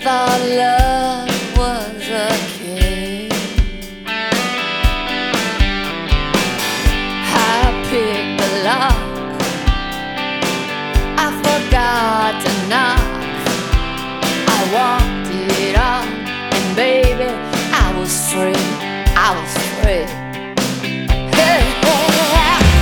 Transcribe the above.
thought love was a king. I picked the lock